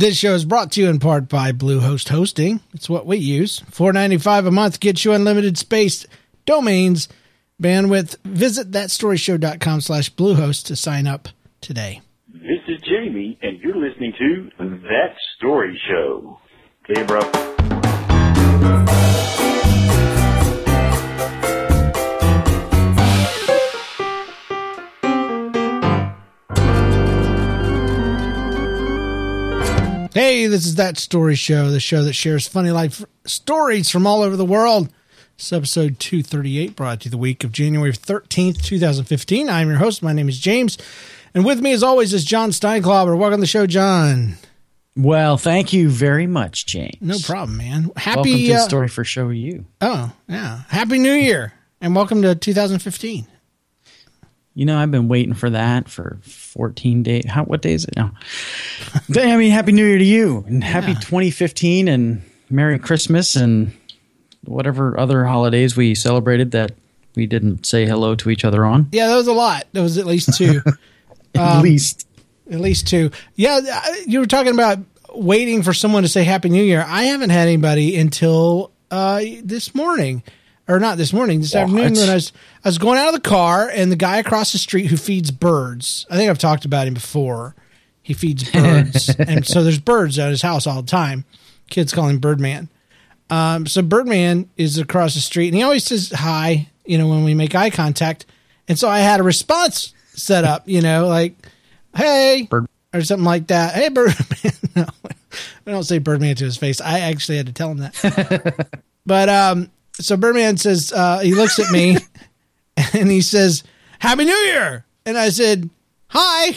This show is brought to you in part by Bluehost Hosting. It's what we use. $4.95 a month gets you unlimited space, domains, bandwidth. Visit thatstoryshow.com/Bluehost to sign up today. This is Jamie, and you're listening to That Story Show. See you, bro. Hey, this is That Story Show, the show that shares funny life stories from all over the world. It's episode 238, brought to you the week of January 13th, 2015. I'm your host. My name is James. And with me, as always, is John Steinklauber. Welcome to the show, John. Well, thank you very much, James. No problem, man. Welcome to the Story for Show You. Oh, yeah. Happy New Year, and welcome to 2015. You know, I've been waiting for that for 14 days. What day is it now? I mean, Happy New Year to you, and Happy 2015, and Merry Christmas, and whatever other holidays we celebrated that we didn't say hello to each other on. Yeah, that was a lot. There was at least two. At least two. Yeah, you were talking about waiting for someone to say Happy New Year. I haven't had anybody until this morning. Or not this morning, this afternoon when I was going out of the car, and the guy across the street who feeds birds, I think I've talked about him before. He feeds birds. And so there's birds at his house all the time. Kids call him Birdman. So Birdman is across the street, and he always says hi, when we make eye contact. And so I had a response set up, like, hey, Bird, or something like that. Hey, Birdman. No, I don't say Birdman to his face. I actually had to tell him that. But, so Birdman says, he looks at me and he says, Happy New Year. And I said, hi.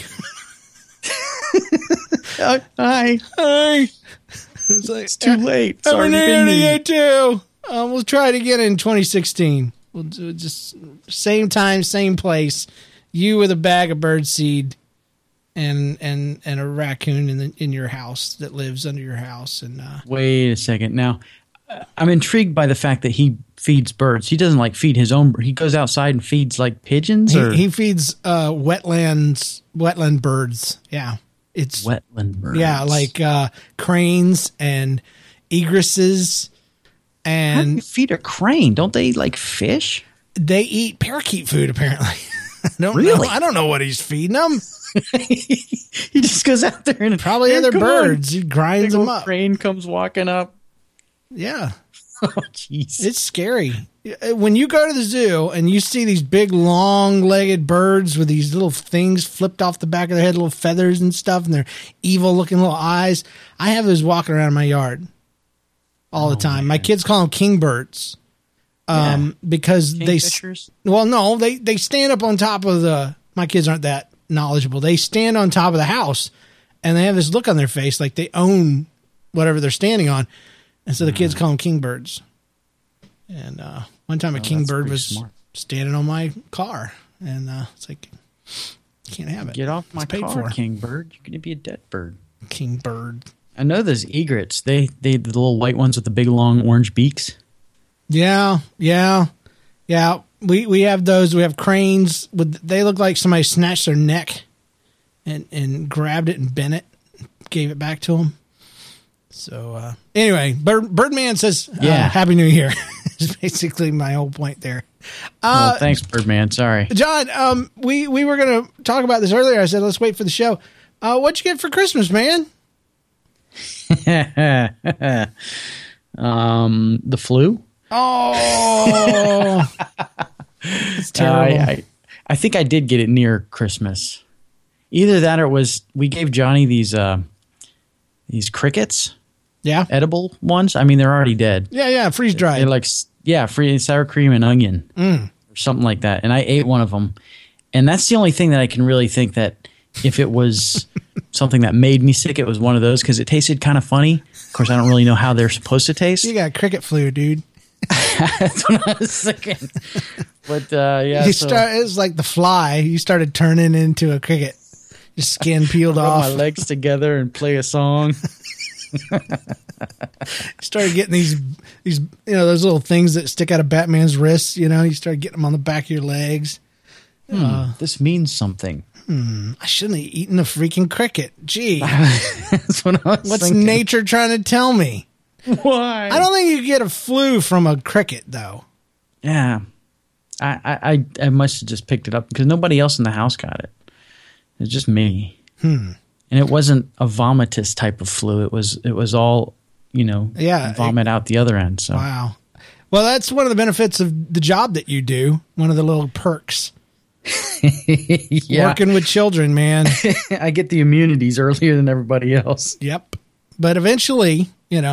Hi. It's like, it's too late. Happy New Year to you too. We'll try it again in 2016. We'll do it just same time, same place. You with a bag of birdseed and a raccoon in your house that lives under your house. And wait a second. Now, I'm intrigued by the fact that he feeds birds. He doesn't feed his own. He goes outside and feeds pigeons. He feeds wetland birds. Yeah, it's wetland birds. Yeah, like cranes and egresses. And how do you feed a crane? Don't they fish? They eat parakeet food apparently. Really? I don't know what he's feeding them. He just goes out there and probably other birds. He grinds them up. Crane comes walking up. Yeah. Oh, jeez. It's scary. When you go to the zoo and you see these big, long-legged birds with these little things flipped off the back of their head, little feathers and stuff, and their evil-looking little eyes, I have those walking around in my yard all the time. Man. My kids call them kingbirds because Kingfishers? they stand up on top of my kids aren't that knowledgeable. They stand on top of the house, and they have this look on their face like they own whatever they're standing on. And so the kids call them kingbirds. And one time a kingbird was standing on my car. And it's like, you can't have it. Get off my car, kingbird. You're going to be a dead bird. Kingbird. I know those egrets. They the little white ones with the big long orange beaks. Yeah. We have those. We have cranes. They look like somebody snatched their neck and grabbed it and bent it, gave it back to them. So anyway, Birdman says, Happy New Year. Is basically my whole point there. Well, thanks, Birdman. Sorry. John, we were going to talk about this earlier. I said, let's wait for the show. What'd you get for Christmas, man? The flu. Oh, it's terrible. I think I did get it near Christmas. Either that or it was, we gave Johnny these crickets. Yeah. Edible ones. I mean, they're already dead. Yeah. Freeze dried. They're free sour cream and onion or something like that. And I ate one of them. And that's the only thing that I can really think that if it was something that made me sick, it was one of those because it tasted kind of funny. Of course, I don't really know how they're supposed to taste. You got cricket flu, dude. That's what I was thinking. But yeah. It was like the fly. You started turning into a cricket. Your skin peeled off. Rub my legs together and play a song. Started getting these those little things that stick out of Batman's wrists. You started getting them on the back of your legs. This means something. I shouldn't have eaten a freaking cricket. Gee, That's what I was what's thinking. nature trying to tell me? Why? I don't think you get a flu from a cricket, though. Yeah. I must have just picked it up because nobody else in the house got it. It's just me. And it wasn't a vomitous type of flu. It was all, vomit out the other end. So Wow. Well, that's one of the benefits of the job that you do. One of the little perks. yeah. Working with children, man. I get the immunities earlier than everybody else. Yep. But eventually,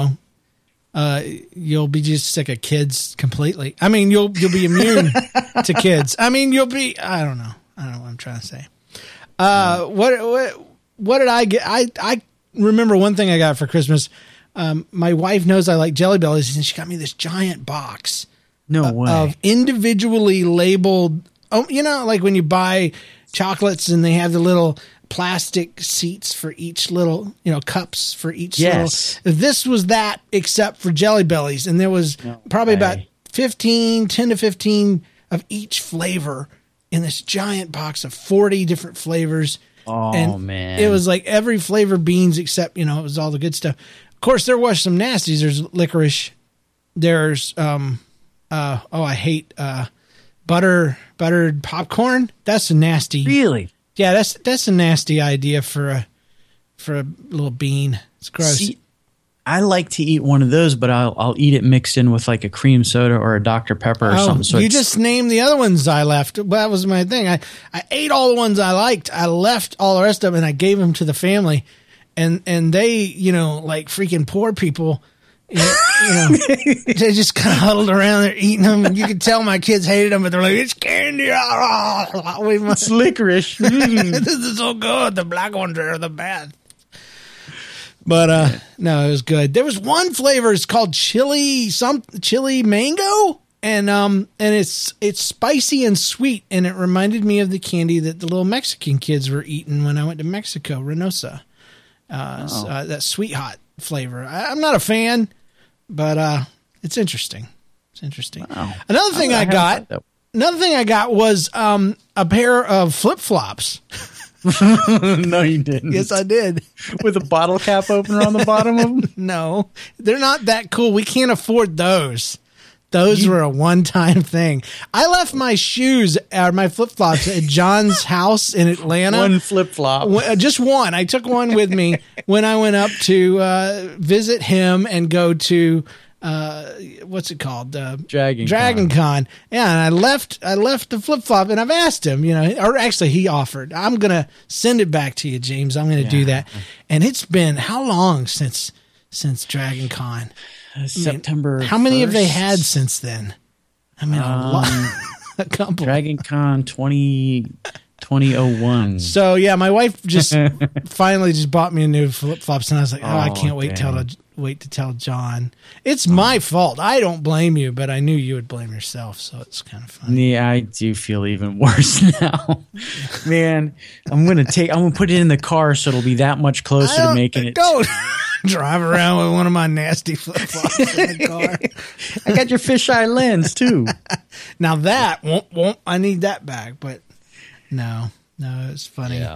you'll be just sick of kids completely. I mean, you'll be immune to kids. I mean, I don't know what I'm trying to say. What did I get? I remember one thing I got for Christmas. My wife knows I like Jelly Bellies, and she got me this giant box of individually labeled. Oh, like when you buy chocolates and they have the little plastic seats for each little, cups for each yes. little. This was that except for Jelly Bellies, and there was probably about 10 to 15 of each flavor in this giant box of 40 different flavors. Oh, man. It was like every flavor beans except, it was all the good stuff. Of course, there was some nasties. There's licorice. There's, I hate buttered popcorn. That's a nasty. Really? Yeah, that's a nasty idea for a little bean. It's gross. See, I like to eat one of those, but I'll eat it mixed in with like a cream soda or a Dr. Pepper or something. So you just named the other ones I left. Well, that was my thing. I ate all the ones I liked. I left all the rest of them, and I gave them to the family. And they, like freaking poor people, they just kind of huddled around there eating them. And you could tell my kids hated them, but they're like, it's candy. It's licorice. This is so good. The black ones are the best. But no, it was good. There was one flavor. It's called chili mango, and it's spicy and sweet, and it reminded me of the candy that the little Mexican kids were eating when I went to Mexico, Reynosa. That sweet hot flavor. I'm not a fan, but it's interesting. It's interesting. Wow. Another thing I got was a pair of flip flops. No, you didn't. Yes, I did. With a bottle cap opener on the bottom of them? No, they're not that cool. We can't afford those. Those were a one-time thing. I left my shoes or my flip-flops at John's house in Atlanta. One flip-flop. Just one. I took one with me when I went up to visit him and go to what's it called? Dragon Con. Yeah, and I left the flip-flop, and I've asked him, or actually he offered. I'm going to send it back to you, James. I'm going to do that. And it's been how long since Dragon Con? September. How many 1st? have they had since then? I mean, a lot. A couple. Dragon Con 2001. So yeah, my wife just finally just bought me a new flip flops, and I was like, I can't wait to tell John. It's my fault. I don't blame you, but I knew you would blame yourself, so it's kind of funny. Yeah, I do feel even worse now. Man, I'm gonna put it in the car so it'll be that much closer to making it. Don't drive around with one of my nasty flip flops in the car. I got your fisheye lens too. Now that won't I need that back, but no, it's funny. Yeah.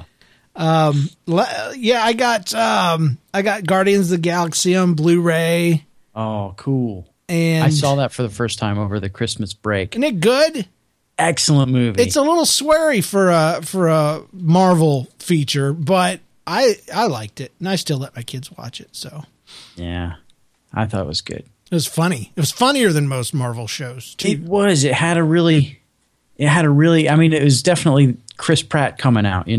I got Guardians of the Galaxy on Blu-ray. Oh, cool. And I saw that for the first time over the Christmas break. Isn't it good? Excellent movie. It's a little sweary for a Marvel feature, but I liked it, and I still let my kids watch it. So yeah, I thought it was good. It was funny. It was funnier than most Marvel shows too. It was. It had a really. I mean, it was definitely Chris Pratt coming out.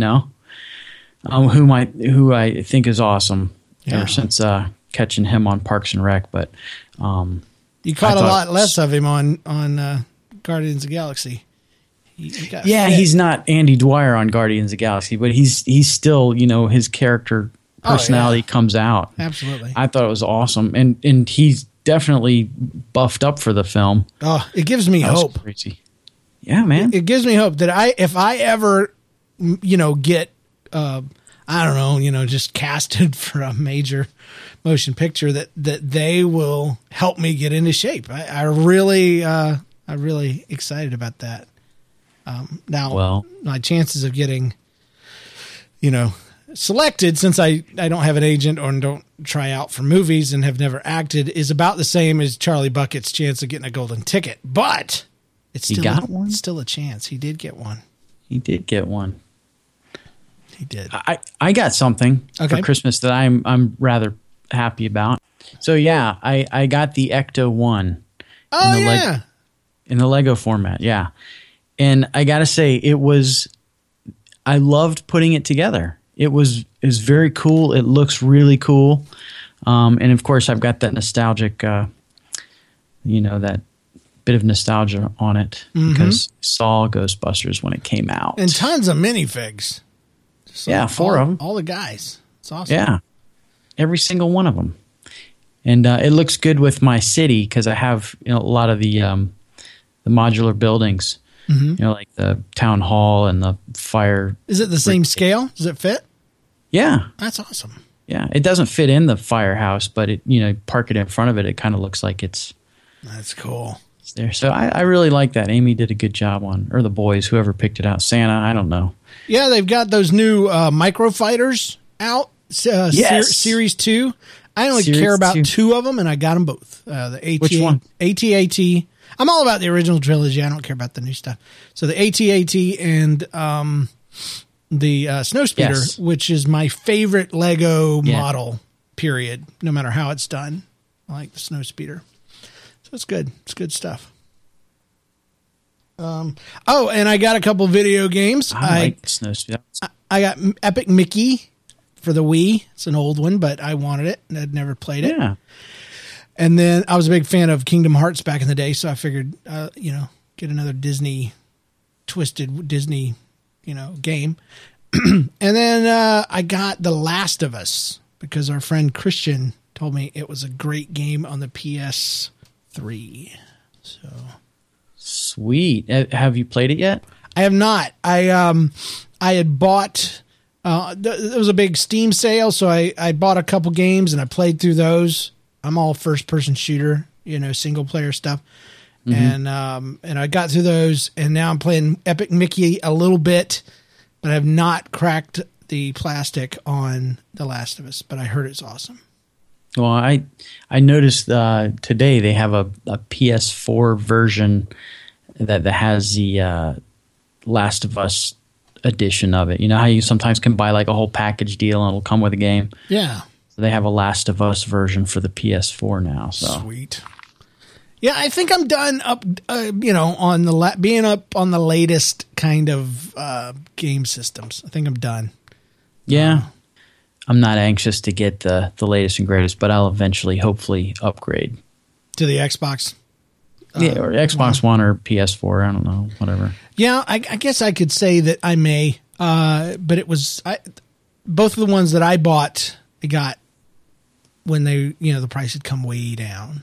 Who I think is awesome ever since catching him on Parks and Rec. But you caught a lot less of him on Guardians of the Galaxy. He's not Andy Dwyer on Guardians of the Galaxy, but he's still, his character personality comes out. Absolutely. I thought it was awesome. And he's definitely buffed up for the film. Oh, it gives me hope. Crazy. Yeah, man. It gives me hope that if I ever, get, I don't know, just casted for a major motion picture that they will help me get into shape. I'm really excited about that. Now, my chances of getting selected, since I don't have an agent or don't try out for movies and have never acted, is about the same as Charlie Bucket's chance of getting a golden ticket. But it's still a chance. He did get one. He did get one. He did. I got something for Christmas that I'm rather happy about. So yeah, I got the Ecto 1. Oh yeah. In the Lego format, yeah. And I gotta say, I loved putting it together. It was very cool. It looks really cool. And of course, I've got that nostalgic, that bit of nostalgia on it because I saw Ghostbusters when it came out. And tons of minifigs. So yeah, 4 of them. All the guys. It's awesome. Yeah. Every single one of them. And it looks good with my city because I have a lot of the modular buildings. Like the town hall and the fire. Is it the same scale? Does it fit? Yeah. That's awesome. Yeah. It doesn't fit in the firehouse, but park it in front of it. It kind of looks like it's. That's cool. It's there. So I really like that. Amy did a good job or the boys, whoever picked it out. Santa, I don't know. Yeah. They've got those new micro fighters out. Yes. Series 2. I only care about 2 of them, and I got them both. The AT-AT. Which one? AT-AT. I'm all about the original trilogy. I don't care about the new stuff. So the AT-AT and the Snowspeeder, which is my favorite Lego model, period, no matter how it's done. I like the Snowspeeder. So it's good. It's good stuff. And I got a couple video games. I like the Snowspeeder. I got Epic Mickey for the Wii. It's an old one, but I wanted it, and I'd never played it. Yeah. And then I was a big fan of Kingdom Hearts back in the day, so I figured, get another twisted Disney, game. And then I got The Last of Us because our friend Christian told me it was a great game on the PS3. So sweet. Have you played it yet? I have not. I had bought. It was a big Steam sale, so I bought a couple games and I played through those. I'm all first-person shooter, single player stuff, and I got through those, and now I'm playing Epic Mickey a little bit, but I have not cracked the plastic on The Last of Us. But I heard it's awesome. Well, I noticed today they have a PS4 version that has the Last of Us edition of it. You know how you sometimes can buy like a whole package deal and it'll come with a game? Yeah. They have a Last of Us version for the PS4 now. So sweet. Yeah, I think I'm done up, on being up on the latest kind of game systems. I think I'm done. Yeah. I'm not anxious to get the latest and greatest, but I'll eventually, hopefully, upgrade. To the Xbox? Yeah, or Xbox One or PS4. I don't know, whatever. Yeah, I guess I could say that I may. But it was both of the ones that I bought, I got when the price had come way down.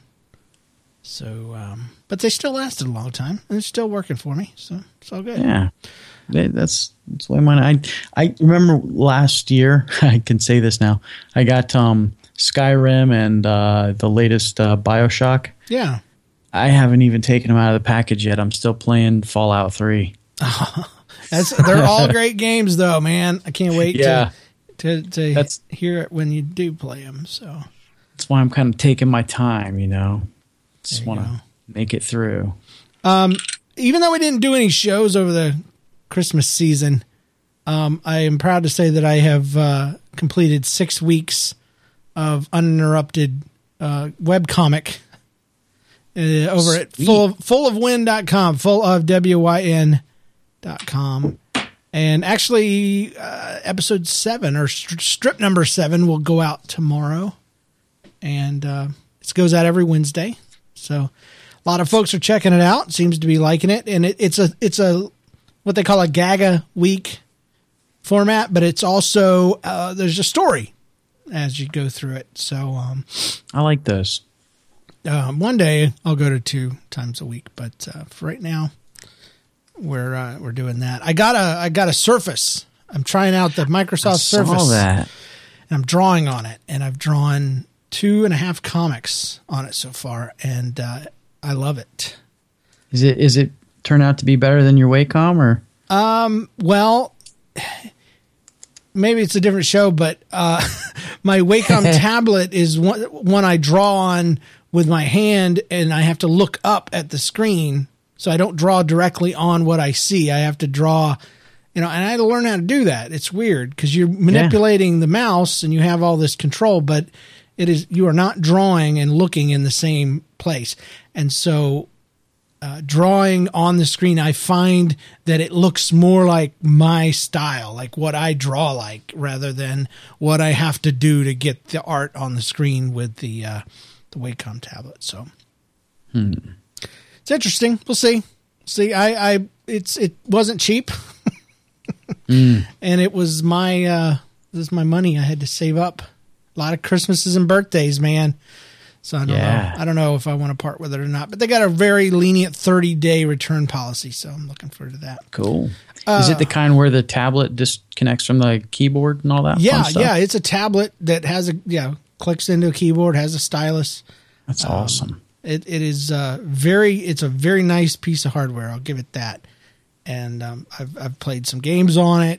So, but they still lasted a long time, and it's still working for me. So it's all good. Yeah, that's the way mine. I remember last year. I can say this now. I got Skyrim and the latest BioShock. Yeah, I haven't even taken them out of the package yet. I'm still playing Fallout 3. They're all great games, though, man. I can't wait to hear it when you do play them. So that's why I'm kind of taking my time, Just want to make it through. Even though we didn't do any shows over the Christmas season, I am proud to say that I have completed 6 weeks of uninterrupted webcomic over at fullofwyn.com, fullofwyn.com. And actually, episode 7 or strip number 7 will go out tomorrow. And it goes out every Wednesday. So a lot of folks are checking it out. Seems to be liking it. And it's a what they call a Gaga week format, but it's also there's a story as you go through it. So I like those. One day I'll go to 2 times a week, but for right now we're doing that. I got a Surface. I'm trying out the Microsoft Surface. I saw that. And I'm drawing on it, and I've drawn 2.5 comics on it so far, and I love it. Is it turn out to be better than your Wacom, or? Well, maybe it's a different show, but my Wacom tablet is one I draw on with my hand, and I have to look up at the screen, so I don't draw directly on what I see. I have to draw, and I had to learn how to do that. It's weird because you're manipulating the mouse and you have all this control, but you are not drawing and looking in the same place. And so drawing on the screen, I find that it looks more like my style, like what I draw like, rather than what I have to do to get the art on the screen with the Wacom tablet. So it's interesting. We'll see. It wasn't cheap. And it was my money I had to save up. A lot of Christmases and birthdays, man. So I don't know. I don't know if I want to part with it or not. But they got a very lenient 30-day return policy, so I'm looking forward to that. Cool. Is it the kind where the tablet disconnects from the keyboard and all that? Yeah, fun stuff? yeah. It's a tablet that has clicks into a keyboard, has a stylus. That's awesome. It is it's a very nice piece of hardware. I'll give it that. And I've played some games on it.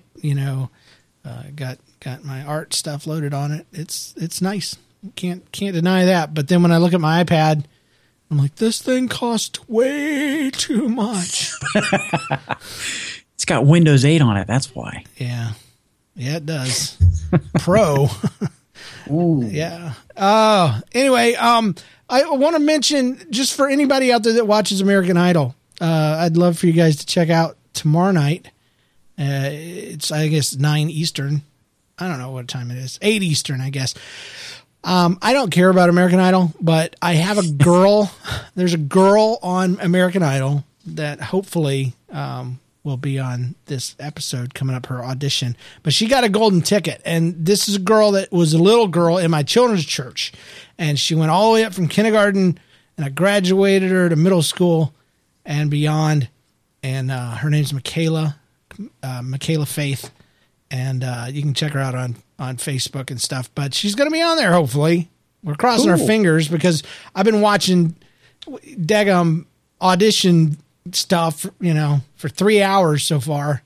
Got my art stuff loaded on it. It's nice. Can't deny that. But then when I look at my iPad, I'm like, this thing costs way too much. It's got Windows 8 on it. That's why. Yeah, it does. Pro. Ooh. Yeah. Anyway, I want to mention, just for anybody out there that watches American Idol, I'd love for you guys to check out tomorrow night. It's, I guess, 9 Eastern. I don't know what time it is. 8 Eastern, I guess. I don't care about American Idol, but I have a girl. There's a girl on American Idol that hopefully will be on this episode coming up, her audition. But she got a golden ticket. And this is a girl that was a little girl in my children's church. And she went all the way up from kindergarten, and I graduated her to middle school and beyond. And her name's Michaela Faith. And you can check her out on Facebook and stuff. But she's going to be on there, hopefully. We're crossing our fingers because I've been watching daggum audition stuff, for 3 hours so far.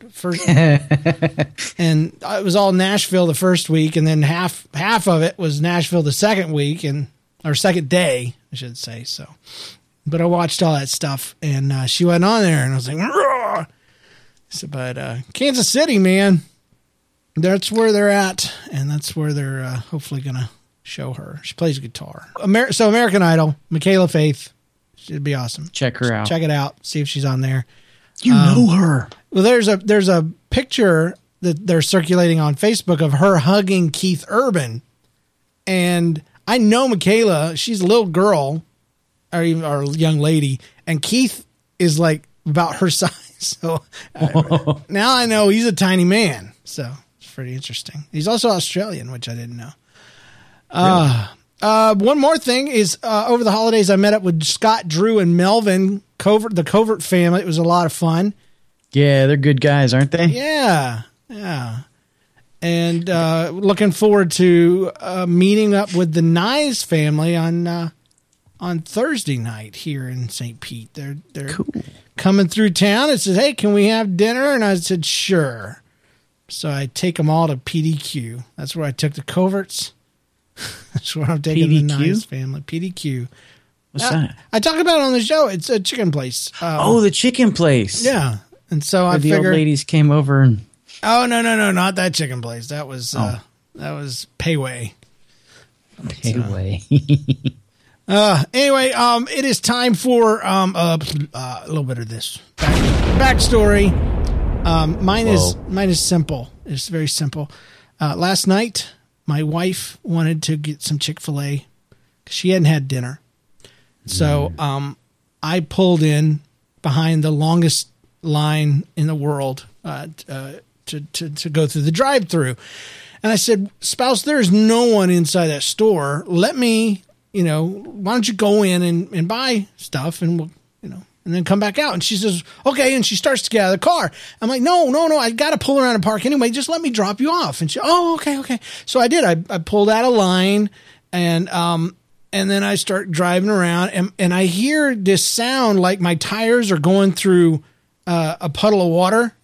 And it was all Nashville the first week, and then half of it was Nashville the second week, or second day, I should say. So, but I watched all that stuff, and she went on there, and I was like, "Roar!" So, but Kansas City, man, that's where they're at, and that's where they're hopefully gonna show her. She plays guitar. So American Idol, Michaela Faith, she'd be awesome. Check her out. Check it out. See if she's on there. You know her. Well, there's a picture that they're circulating on Facebook of her hugging Keith Urban, and I know Michaela. She's a little girl, or young lady, and Keith is like about her size. So now I know he's a tiny man. So it's pretty interesting. He's also Australian, which I didn't know. Really? One more thing is over the holidays I met up with Scott, Drew, and Melvin Covert, the Covert family. It was a lot of fun. Yeah, they're good guys, aren't they? Yeah. And looking forward to meeting up with the Nyes family on Thursday night here in St. Pete. They're cool. Coming through town. It says, "Hey, can we have dinner?" And I said, "Sure." So I take them all to PDQ. That's where I took the Coverts. That's where I'm taking PDQ? The Nyes family. PDQ. What's that? I talk about it on the show. It's a chicken place. The chicken place. Yeah. And so I the figured old ladies came over and. Oh, no, not that chicken place. That was Payway. Payway. Anyway, it is time for a little bit of this backstory. Mine is simple. It's very simple. Last night, my wife wanted to get some Chick-fil-A because she hadn't had dinner. So I pulled in behind the longest line in the world to go through the drive-through. And I said, "Spouse, there's no one inside that store. Let me, why don't you go in and buy stuff and we'll, and then come back out." And she says, "Okay." And she starts to get out of the car. I'm like, no, I got to pull around and park anyway. Just let me drop you off. And she, okay. So I did. I pulled out a line and then I start driving around and I hear this sound like my tires are going through a puddle of water.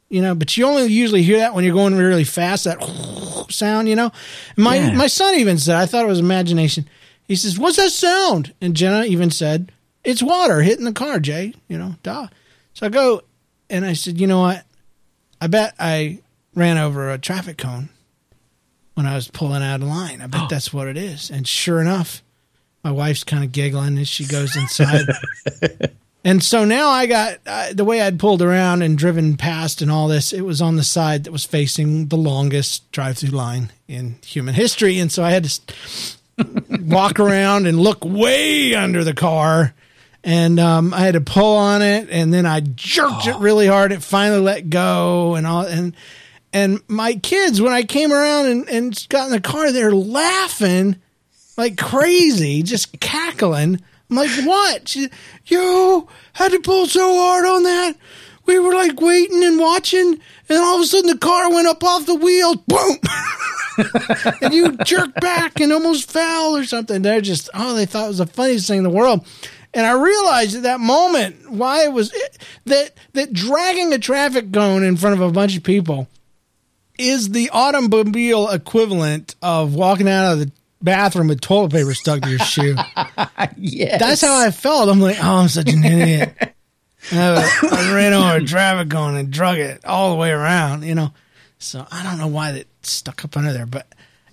but you only usually hear that when you're going really fast, that sound, My son even said, I thought it was imagination. He says, what's that sound? And Jenna even said, it's water hitting the car, Jay, duh. So I go and I said, you know what? I bet I ran over a traffic cone when I was pulling out of line. I bet that's what it is. And sure enough, my wife's kind of giggling as she goes inside. And so now I got the way I'd pulled around and driven past and all this, it was on the side that was facing the longest drive-through line in human history. And so I had to walk around and look way under the car. And I had to pull on it, and then I jerked it really hard. It finally let go and all. And my kids, when I came around and got in the car, they're laughing like crazy, just cackling. I'm like, what? You had to pull so hard on that. We were like waiting and watching, and all of a sudden the car went up off the wheel. Boom! And you jerked back and almost fell or something. They're just, they thought it was the funniest thing in the world. And I realized at that moment why it was that dragging a traffic cone in front of a bunch of people is the automobile equivalent of walking out of the bathroom with toilet paper stuck to your shoe. Yes. That's how I felt. I'm like, I'm such an idiot. I ran over a traffic cone and drug it all the way around, So I don't know why that stuck up under there, but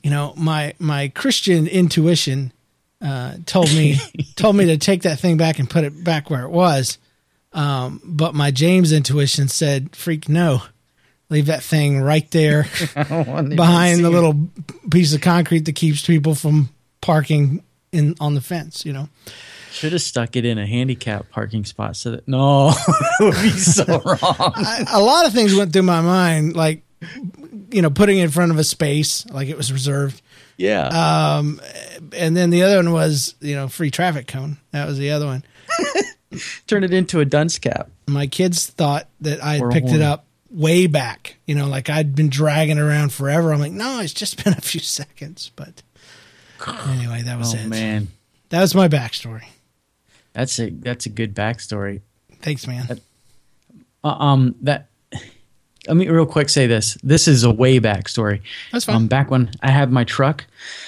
my Christian intuition told me to take that thing back and put it back where it was. But my James intuition said, freak no. Leave that thing right there behind the little piece of concrete that keeps people from parking on the fence, Should have stuck it in a handicap parking spot so that it would be so wrong. A lot of things went through my mind, like, putting it in front of a space, like it was reserved. Yeah. And then the other one was, free traffic cone. That was the other one. Turn it into a dunce cap. My kids thought that I had picked it up way back, like I'd been dragging it around forever. I'm like, no, it's just been a few seconds. But anyway, that was it. Oh, man. That was my backstory. That's a good backstory. Thanks, man. Let me real quick say this. This is a way back story. That's fine. Back when I had my truck,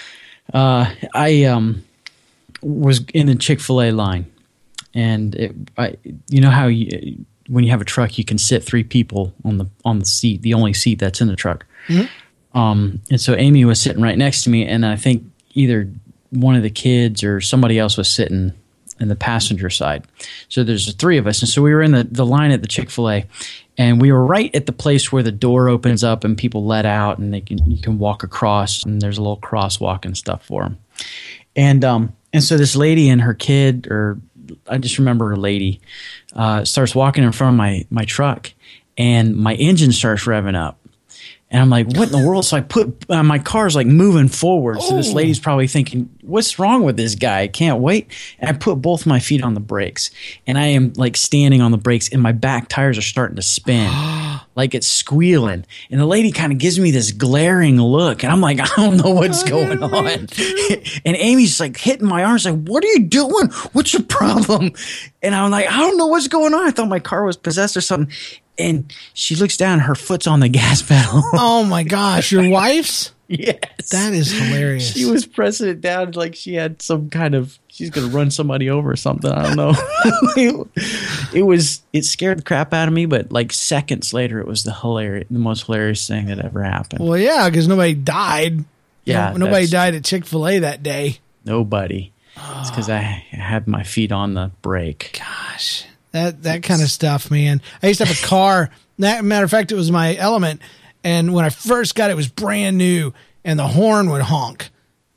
I was in the Chick-fil-A line, and how when you have a truck, you can sit 3 people on the seat, the only seat that's in the truck. Mm-hmm. And so Amy was sitting right next to me, and I think either one of the kids or somebody else was sitting in the passenger side. So there's 3 of us, and so we were in the line at the Chick-fil-A, and we were right at the place where the door opens up and people let out, and you can walk across, and there's a little crosswalk and stuff for them. And so this lady and her kid, or I just remember her lady, starts walking in front of my truck, and my engine starts revving up. And I'm like, what in the world? So I put my car's like moving forward. So this lady's probably thinking, what's wrong with this guy? I can't wait. And I put both my feet on the brakes, and I am like standing on the brakes, and my back tires are starting to spin like it's squealing. And the lady kind of gives me this glaring look, and I'm like, I don't know what's going on. And Amy's like hitting my arms like, what are you doing? What's your problem? And I'm like, I don't know what's going on. I thought my car was possessed or something. And she looks down, her foot's on the gas pedal. Oh my gosh, your wife's? Yes. That is hilarious. She was pressing it down like she had some kind of, she's going to run somebody over or something. I don't know. It scared the crap out of me, but like seconds later, it was the most hilarious thing that ever happened. Well, yeah, because nobody died. Yeah. Nobody died at Chick-fil-A that day. Nobody. It's because I had my feet on the brake. Gosh. That kind of stuff, man. I used to have a car. Matter of fact, it was my Element, and when I first got it, it was brand new, and the horn would honk.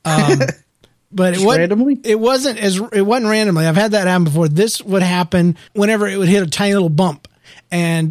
But it wasn't randomly. I've had that happen before. This would happen whenever it would hit a tiny little bump, and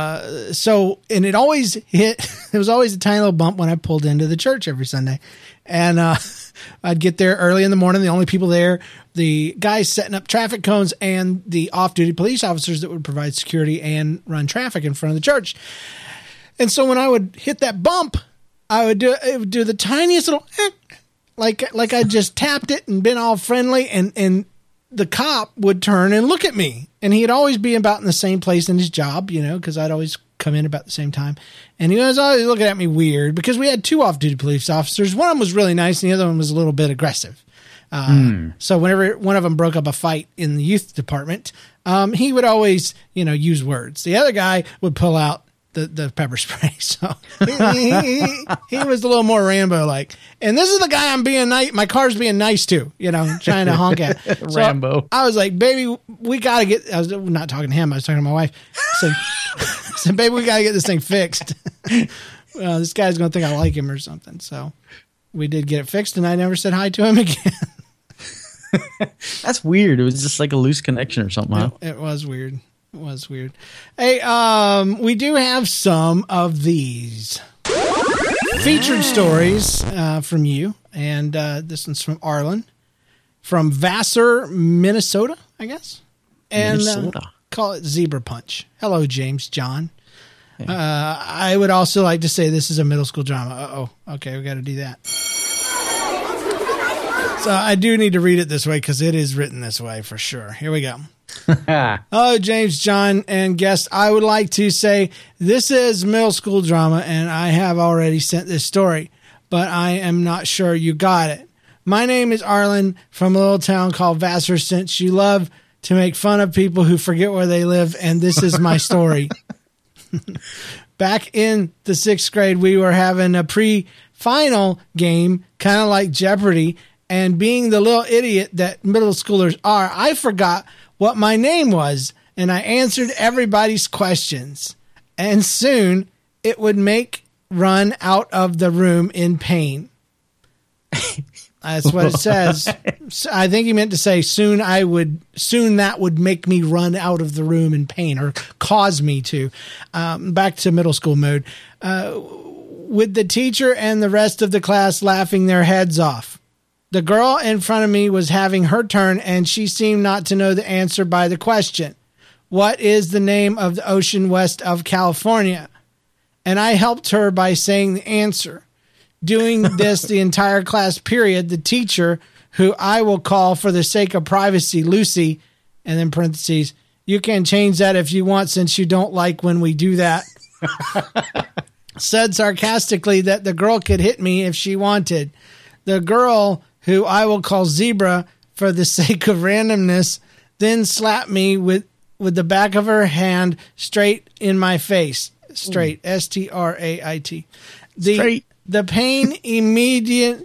it always hit. It was always a tiny little bump when I pulled into the church every Sunday, and I'd get there early in the morning. The only people there, the guys setting up traffic cones and the off-duty police officers that would provide security and run traffic in front of the church. And so when I would hit that bump, it would do the tiniest little, like I just tapped it and been all friendly, and the cop would turn and look at me. And he'd always be about in the same place in his job, because I'd always come in about the same time. And he was always looking at me weird because we had 2 off-duty police officers. One of them was really nice, and the other one was a little bit aggressive. So whenever one of them broke up a fight in the youth department, he would always, use words. The other guy would pull out the pepper spray. So he was a little more Rambo-like. And this is the guy I'm being nice. My car's being nice to, trying to honk at. So Rambo. I was like, baby, we got to get, I was not talking to him. I was talking to my wife. I said, baby, we got to get this thing fixed. This guy's going to think I like him or something. So we did get it fixed, and I never said hi to him again. That's weird. It was just like a loose connection or something, huh? It was weird. It was weird. Hey, we do have some of these featured stories from you, and this one's from Arlen from Vassar, Minnesota, I guess. And Minnesota. Call it Zebra Punch. Hello, James John. I would also like to say this is a middle school drama. Uh-oh. Okay, we got to do that. So I do need to read it this way because it is written this way for sure. Here we go. Hello, James, John, and guests. I would like to say this is middle school drama, and I have already sent this story, but I am not sure you got it. My name is Arlen from a little town called Vassar, since you love to make fun of people who forget where they live, and this is my story. Back in the 6th grade, we were having a pre-final game, kind of like Jeopardy, and being the little idiot that middle schoolers are, I forgot what my name was, and I answered everybody's questions. And soon, it would make run out of the room in pain. That's what it says. I think he meant to say soon that would make me run out of the room in pain, or cause me to. Back to middle school mode. With the teacher and the rest of the class laughing their heads off. The girl in front of me was having her turn, and she seemed not to know the answer by the question. What is the name of the ocean west of California? And I helped her by saying the answer. Doing this the entire class period, the teacher, who I will call for the sake of privacy, Lucy, and then parentheses, you can change that if you want since you don't like when we do that, said sarcastically that the girl could hit me if she wanted. The girl, who I will call Zebra for the sake of randomness, then slapped me with the back of her hand straight in my face. Straight, S-T-R-A-I-T. Straight. The pain immediately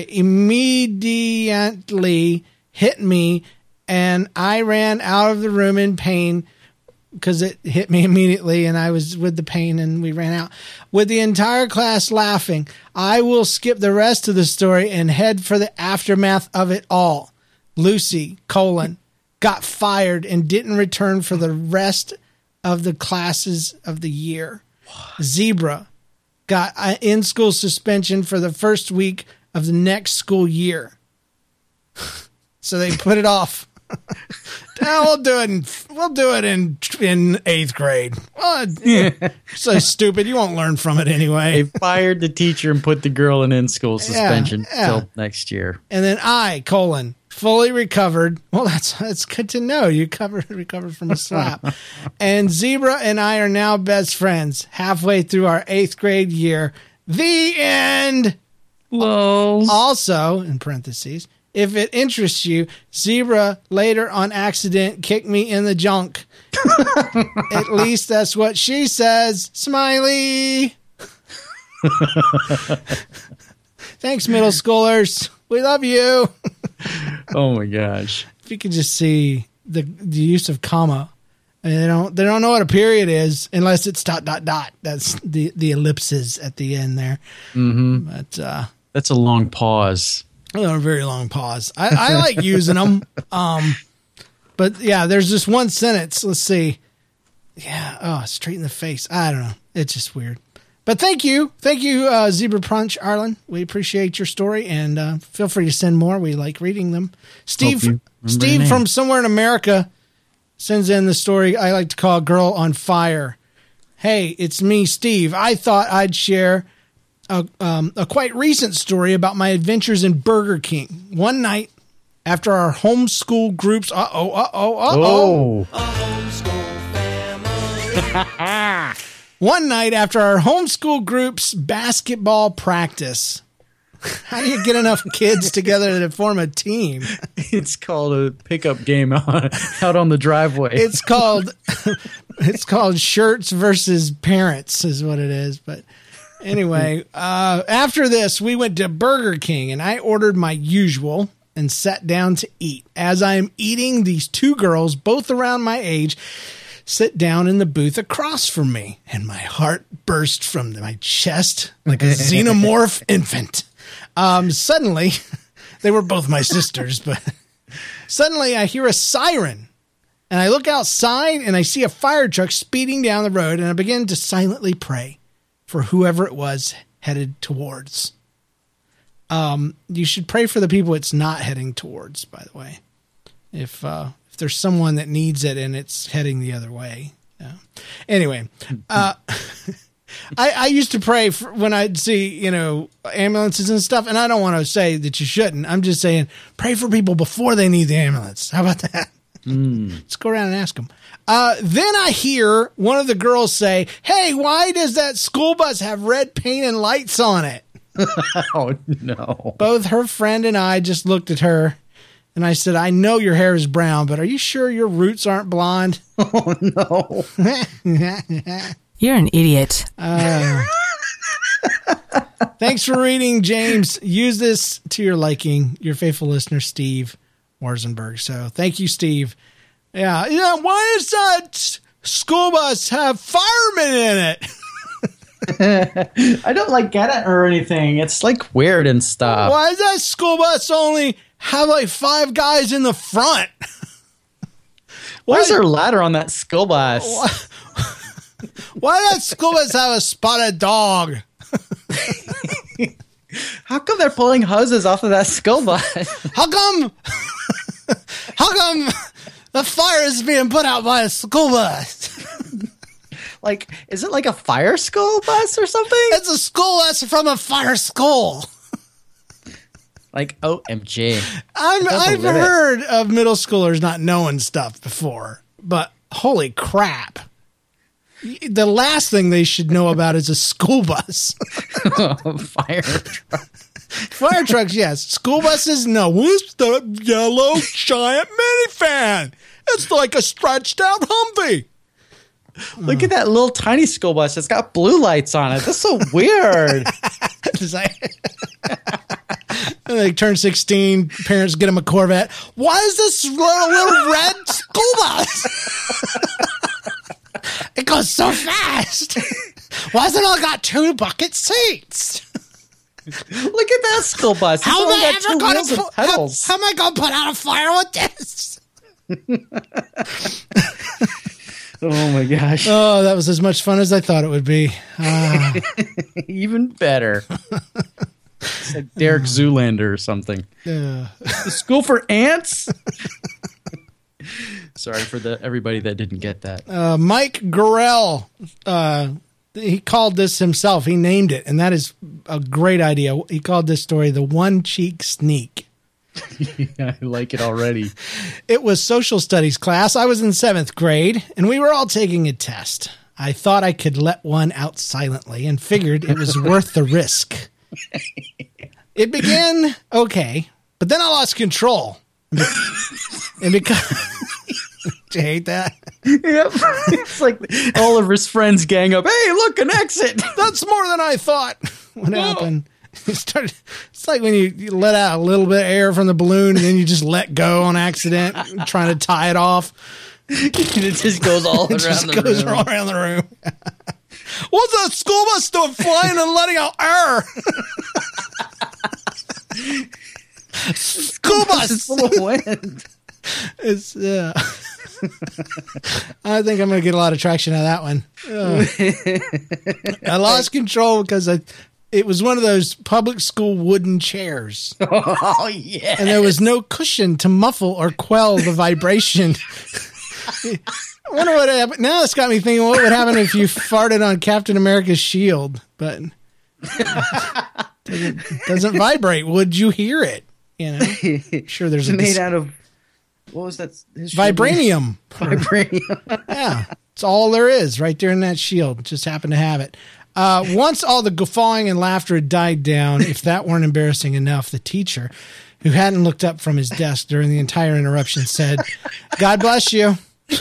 hit me, and I ran out of the room in pain because it hit me immediately, and I was with the pain, and we ran out. With the entire class laughing, I will skip the rest of the story and head for the aftermath of it all. Lucy, got fired and didn't return for the rest of the classes of the year. Zebra got in-school suspension for the first week of the next school year. So they put it off. We'll do it in 8th grade. Well, so stupid. You won't learn from it anyway. They fired the teacher and put the girl in school suspension till next year. And then I, fully recovered. Well, that's good to know. You recovered from a slap. And Zebra and I are now best friends halfway through our 8th grade year. The end. Lols. Also, in parentheses, if it interests you, Zebra later on accident kicked me in the junk. At least that's what she says. Smiley. Thanks, middle schoolers. We love you. Oh my gosh! If you could just see the use of comma, they don't know what a period is unless it's ... That's the ellipses at the end there. Mm-hmm. But that's a long pause. A very long pause. I like using them. But yeah, there's just one sentence. Let's see. Yeah. Oh, straight in the face. I don't know. It's just weird. But thank you, Zebra Punch, Arlen. We appreciate your story, and feel free to send more. We like reading them. Steve from somewhere in America sends in the story I like to call "Girl on Fire." Hey, it's me, Steve. I thought I'd share a quite recent story about my adventures in Burger King. One night after our homeschool groups, a homeschool family. one night after our homeschool group's basketball practice. How do you get enough kids together to form a team? It's called a pickup game out on the driveway. It's called shirts versus parents is what it is. But anyway, after this, we went to Burger King and I ordered my usual and sat down to eat. As I'm eating, these two girls, both around my age, sit down in the booth across from me, and my heart burst from my chest like a xenomorph infant. Suddenly, they were both my sisters, but suddenly I hear a siren, and I look outside and I see a fire truck speeding down the road, and I begin to silently pray for whoever it was headed towards. You should pray for the people it's not heading towards, by the way. If there's someone that needs it and it's heading the other way. Yeah. Anyway, I used to pray for when I'd see, ambulances and stuff, and I don't want to say that you shouldn't. I'm just saying pray for people before they need the ambulance. How about that? Let's go around and ask them. Then I hear one of the girls say, "Hey, why does that school bus have red paint and lights on it?" Oh, no. Both her friend and I just looked at her, and I said, "I know your hair is brown, but are you sure your roots aren't blonde?" Oh, no. You're an idiot. Thanks for reading, James. Use this to your liking. Your faithful listener, Steve Warzenberg. So thank you, Steve. Yeah. Why does that school bus have firemen in it? I don't get it or anything. It's weird and stuff. Why does that school bus only have 5 guys in the front? Why is there a ladder on that school bus? Why does that school bus have a spotted dog? How come they're pulling hoses off of that school bus? How come the fire is being put out by a school bus? Is it a fire school bus or something? It's a school bus from a fire school. OMG. I've heard of middle schoolers not knowing stuff before, but holy crap. The last thing they should know about is a school bus. Fire truck. Fire trucks, yes. School buses, no. What's the yellow giant minifan? It's like a stretched out Humvee. Look at that little tiny school bus. It's got blue lights on it. That's so weird. They turn 16. Parents get them a Corvette. Why is this little red school bus? It goes so fast. Why has it all got 2 bucket seats? Look at that school bus. How am I going to put out a fire with this? Oh my gosh. Oh, that was as much fun as I thought it would be. Even better. It's like Derek Zoolander or something. The school for ants? Sorry for everybody that didn't get that. Mike Gorell, he called this himself. He named it, and that is a great idea. He called this story the One Cheek Sneak. Yeah, I like it already. It was social studies class. I was in 7th grade, and we were all taking a test. I thought I could let one out silently and figured it was worth the risk. It began okay, but then I lost control. And because... Do you hate that? Yep. It's like all of his friends gang up. Hey, look, an exit. That's more than I thought. What happened? It's like when you let out a little bit of air from the balloon and then you just let go on accident, trying to tie it off. It just goes all around the room. What's that school bus doing flying and letting out air? School bus is full of wind. It's I think I'm going to get a lot of traction out of that one. I lost control because it was one of those public school wooden chairs. Oh, yeah. And there was no cushion to muffle or quell the vibration. I wonder what happened. Now it's got me thinking, what would happen if you farted on Captain America's shield? But it doesn't vibrate. Would you hear it? Sure, there's made out of, what was that? Vibranium. Vibranium. Yeah. It's all there is right there in that shield. Just happened to have it. Once all the guffawing and laughter had died down, if that weren't embarrassing enough, the teacher, who hadn't looked up from his desk during the entire interruption, said, "God bless you."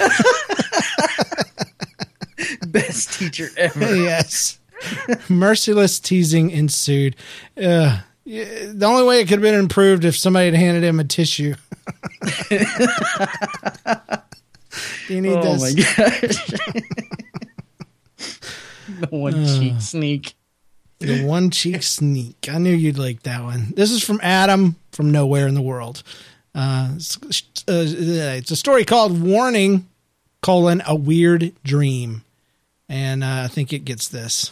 Best teacher ever. Yes. Merciless teasing ensued. The only way it could have been improved if somebody had handed him a tissue. Do you need this? Oh my gosh. The one cheek sneak. The one cheek sneak. I knew you'd like that one. This is from Adam from Nowhere in the World. It's a story called Warning, a Weird Dream. And I think it gets this.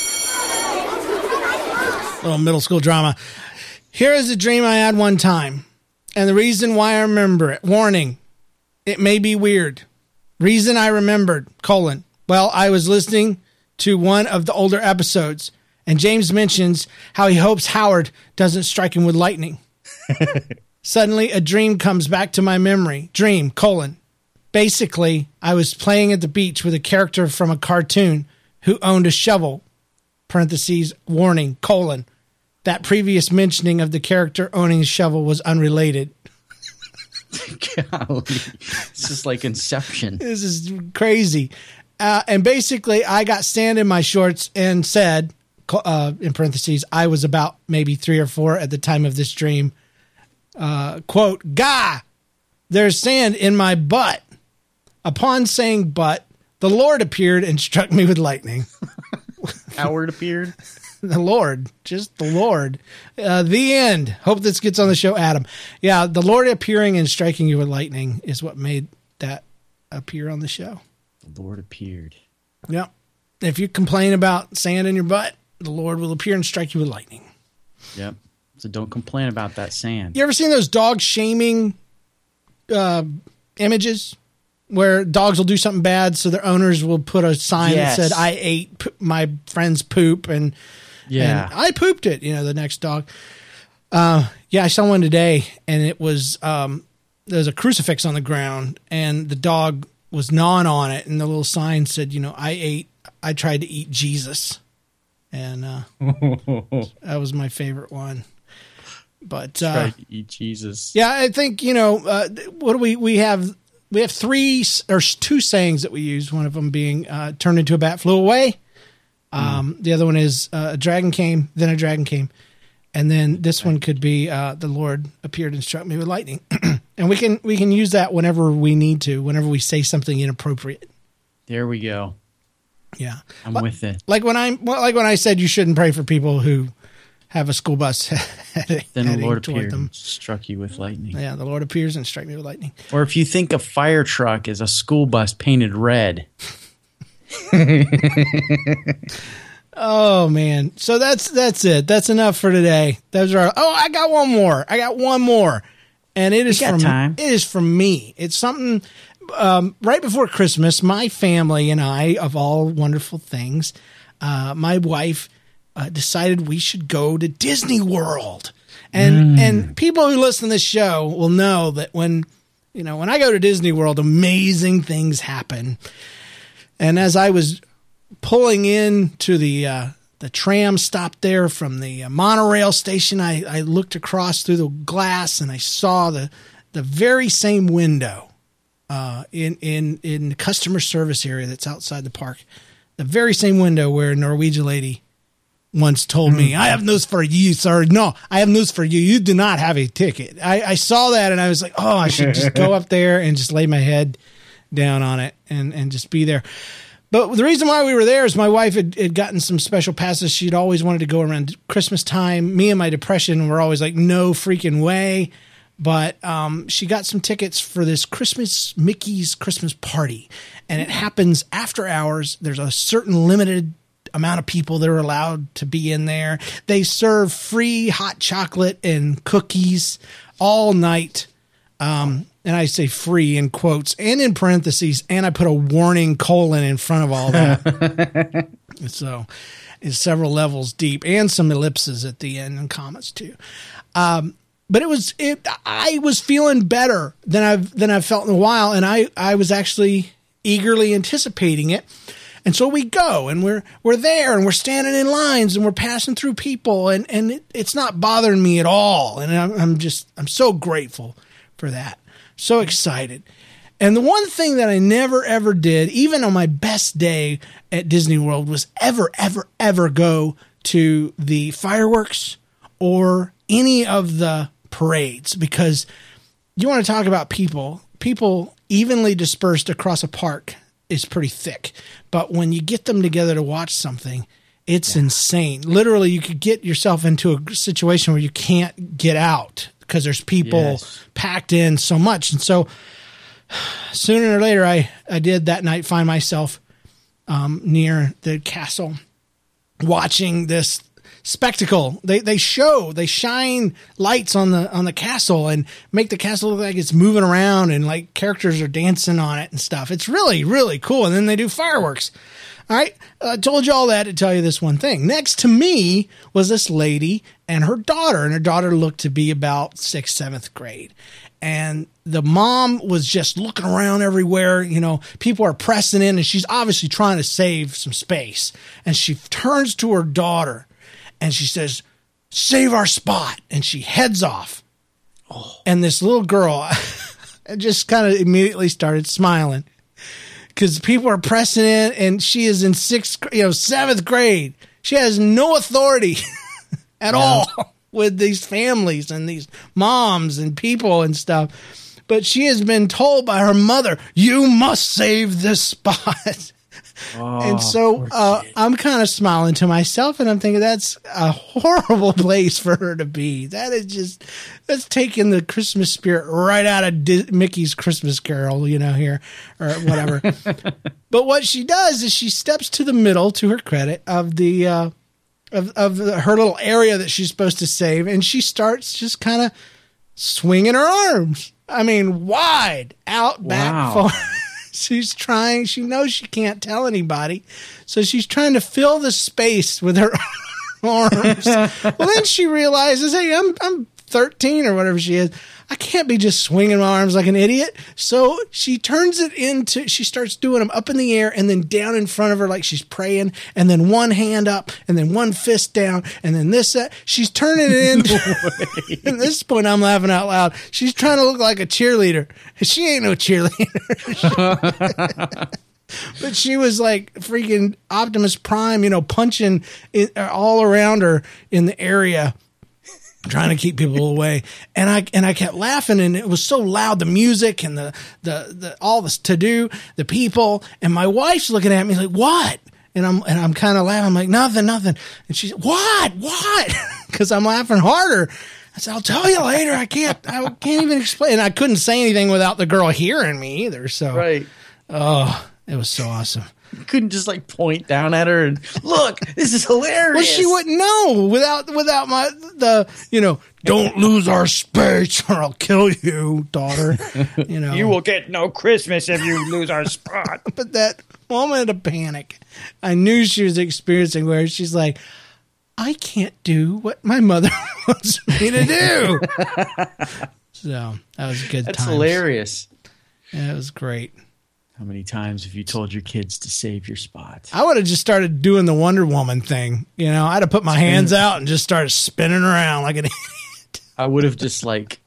Little middle school drama. Here is a dream I had one time, and the reason why I remember it. Warning, it may be weird. Reason I remembered, well, I was listening to one of the older episodes, and James mentions how he hopes Howard doesn't strike him with lightning. Suddenly, a dream comes back to my memory. Dream, basically, I was playing at the beach with a character from a cartoon who owned a shovel. Parentheses, warning, that previous mentioning of the character owning a shovel was unrelated. Golly. This is like Inception. This is crazy. And basically, I got sand in my shorts and said, in parentheses, I was about maybe 3 or 4 at the time of this dream. Quote, "Gah, there's sand in my butt." Upon saying butt, the Lord appeared and struck me with lightning. Howard appeared? The Lord. Just the Lord. The end. Hope this gets on the show, Adam. Yeah, the Lord appearing and striking you with lightning is what made that appear on the show. The Lord appeared. Yep. If you complain about sand in your butt, the Lord will appear and strike you with lightning. Yep. So don't complain about that sand. You ever seen those dog shaming images where dogs will do something bad, so their owners will put a sign that said, "I ate my friend's poop," and I pooped it, the next dog. I saw one today, and it was there was a crucifix on the ground, and the dog was gnawing on it, and the little sign said, I tried to eat Jesus. And that was my favorite one. But tried to eat Jesus. Yeah, I think, what do we have 3 or 2 sayings that we use, one of them being turned into a bat, flew away. The other one is a dragon came, then a dragon came. And then this one could be the Lord appeared and struck me with lightning. And we can use that whenever we need to, whenever we say something inappropriate. There we go. Yeah. I'm with it. Like when I said you shouldn't pray for people who have a school bus then the Lord appeared and struck you with lightning. Yeah, the Lord appears and struck me with lightning. Or if you think a fire truck is a school bus painted red. Oh man. So that's it. That's enough for today. Those are I got one more. And it is from me. It's something right before Christmas, my family and I, of all wonderful things, my wife decided we should go to Disney World. And people who listen to this show will know that when I go to Disney World, amazing things happen. And as I was pulling into the tram stop there from the monorail station, I looked across through the glass and I saw the very same window in the customer service area that's outside the park. The very same window where a Norwegian lady once told me, "I have news for you, sir. No, I have news for you. You do not have a ticket." I saw that and I was like, oh, I should just go up there and just lay my head down on it and just be there. But the reason why we were there is my wife had gotten some special passes. She'd always wanted to go around Christmas time. Me and my depression were always like, no freaking way. But she got some tickets for this Mickey's Christmas party. And it happens after hours. There's a certain limited amount of people that are allowed to be in there. They serve free hot chocolate and cookies all night. And I say free in quotes and in parentheses, and I put a warning : in front of all that. So it's several levels deep and some ellipses at the end and commas too. But I was feeling better than I've felt in a while. And I was actually eagerly anticipating it. And so we go, and we're there, and we're standing in lines, and we're passing through people, and it's not bothering me at all. And I'm so grateful for that. So excited. And the one thing that I never, ever did, even on my best day at Disney World, was ever go to the fireworks or any of the parades, because you want to talk about people evenly dispersed across a park is pretty thick. But when you get them together to watch something, it's insane. Literally, you could get yourself into a situation where you can't get out because there's people packed in so much. And so sooner or later, I did that night find myself near the castle watching this spectacle. They shine lights on the castle and make the castle look like it's moving around and like characters are dancing on it and stuff. It's really, really cool. And then they do fireworks. All right. I told you all that to tell you this one thing. Next to me was this lady and her daughter looked to be about 6th, 7th grade. And the mom was just looking around everywhere. You know, people are pressing in and she's obviously trying to save some space. And she turns to her daughter and she says, "Save our spot." And she heads off. Oh. And this little girl just kind of immediately started smiling because people are pressing in and she is in 7th grade. She has no authority at all with these families and these moms and people and stuff. But she has been told by her mother, "You must save this spot." Oh, and so I'm kind of smiling to myself and I'm thinking that's a horrible place for her to be. That's taking the Christmas spirit right out of Mickey's Christmas Carol, here or whatever. But what she does is she steps to the middle, to her credit, of the of her little area that she's supposed to save, and she starts just kind of swinging her arms. I mean, wide out, back, forward. She's trying. She knows she can't tell anybody, so she's trying to fill the space with her arms. Well, then she realizes, hey, I'm 13 or whatever she is. I can't be just swinging my arms like an idiot. So she turns it into, she starts doing them up in the air and then down in front of her like she's praying, and then one hand up and then one fist down and then this, that. She's turning it into, at this point I'm laughing out loud. She's trying to look like a cheerleader. She ain't no cheerleader. But she was like freaking Optimus Prime, punching all around her in the area, trying to keep people away. And I kept laughing, and it was so loud, the music and the all this to do, the people, and my wife's looking at me like, "What?" And I'm kind of laughing. I'm like, nothing. And she's, "What?" Because I'm laughing harder. I said, "I'll tell you later. I can't even explain." And I couldn't say anything without the girl hearing me either. So, right. Oh, it was so awesome. You couldn't just like point down at her and look, this is hilarious. Well, she wouldn't know without don't lose our space or I'll kill you, daughter. You will get no Christmas if you lose our spot. But that moment of panic, I knew she was experiencing, where she's like, "I can't do what my mother wants me to do." So that was good. That's hilarious. Yeah, it was great. How many times have you told your kids to save your spot? I would have just started doing the Wonder Woman thing. I'd have put my hands out and just started spinning around like an idiot. I would have just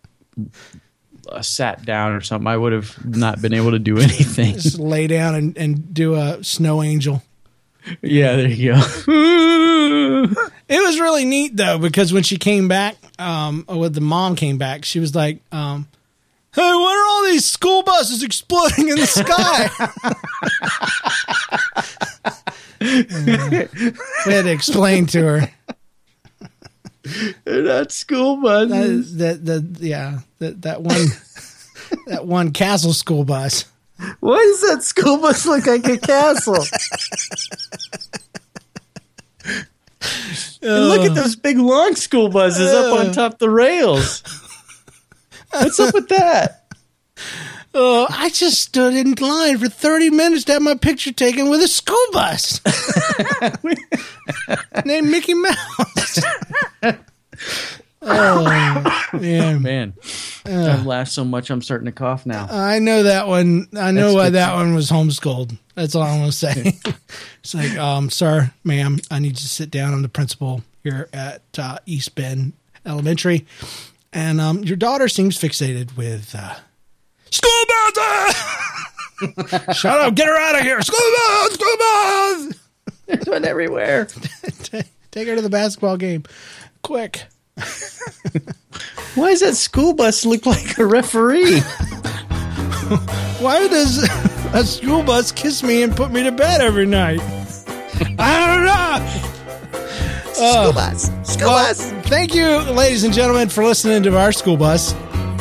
sat down or something. I would have not been able to do anything. Just lay down and do a snow angel. Yeah, there you go. It was really neat though, because when she came back, when the mom came back, she was like, "Hey, what are all these school buses exploding in the sky?" We had to explain to her. They're not school buses. That one castle school bus. Why does that school bus look like a castle? And look at those big long school buses up on top of the rails. What's up with that? I just stood in line for 30 minutes to have my picture taken with a school bus named Mickey Mouse. Oh, man. I've laughed so much I'm starting to cough now. I know that one. I know why that one was homeschooled. That's all I'm going to say. It's like, sir, ma'am, I need you to sit down. I'm the principal here at East Bend Elementary. And your daughter seems fixated with school bus. Shut up. Get her out of here. School bus. School bus. There's one everywhere. Take her to the basketball game. Quick. Why does that school bus look like a referee? Why does a school bus kiss me and put me to bed every night? I don't know. School bus. School bus. Thank you, ladies and gentlemen, for listening to our school bus.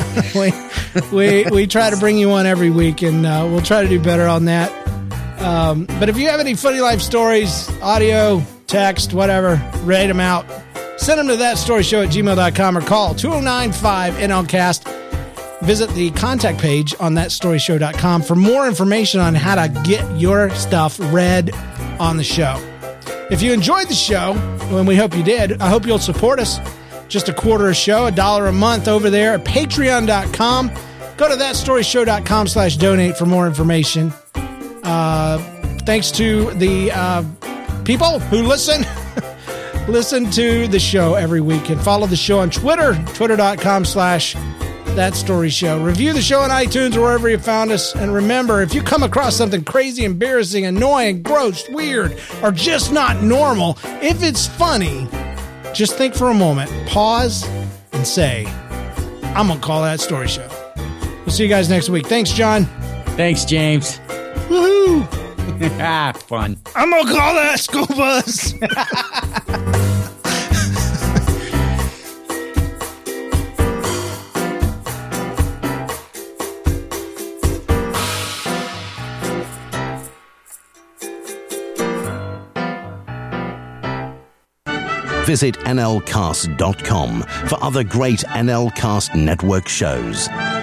we try to bring you one every week, and we'll try to do better on that. But if you have any funny life stories, audio, text, whatever, write them out. Send them to thatstoryshow@gmail.com or call 2095-NLCast. Visit the contact page on thatstoryshow.com for more information on how to get your stuff read on the show. If you enjoyed the show, and we hope you did, I hope you'll support us. Just $0.25 a show, $1 a month over there at patreon.com. Go to thatstoryshow.com/donate for more information. Thanks to the people who listen to the show every week, and follow the show on Twitter, twitter.com/thatstoryshow. Review the show on iTunes or wherever you found us. And remember, if you come across something crazy, embarrassing, annoying, gross, weird, or just not normal, if it's funny, just think for a moment, pause, and say, I'm going to call That Story Show. We'll see you guys next week. Thanks, John. Thanks, James. Woohoo! Fun. I'm going to call that school bus. Visit nlcast.com for other great NLCast network shows.